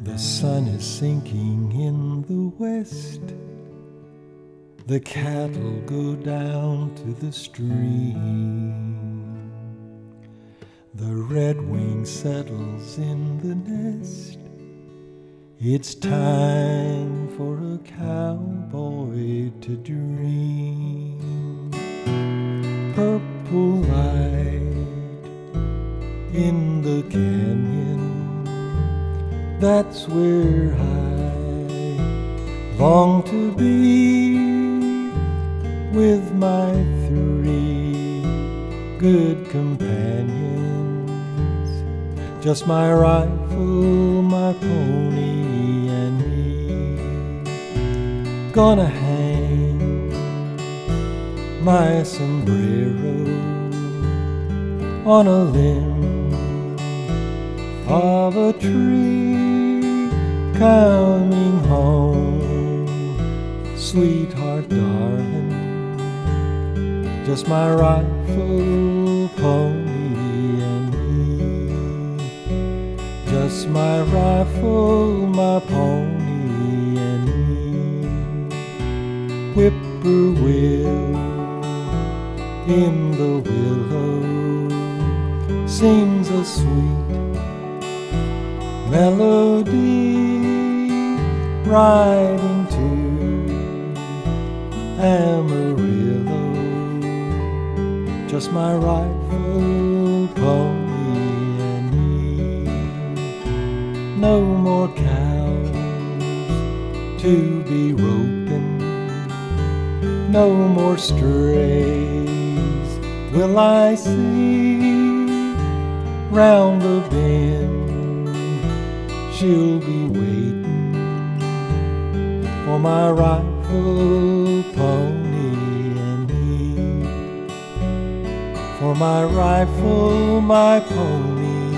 The sun is sinking in the west. The cattle go down to the stream. The redwing settles in the nest. It's time for a cowboy to dream. Purple light in the canyon, that's where I long to be, with my 3 good companions, just my rifle, my pony, and me. Gonna hang my sombrero on a limb of a tree, coming home, sweetheart darling, just my rifle, pony, and me. Just my rifle, my pony, and me. Whippoorwill in the willow sings a sweet melody, riding to Amarillo. Just my rifle, pony, and me. No more cows to be roping, no more strays will I see. Round the bend she'll be waiting for my rifle, pony, and me. For my rifle, my pony,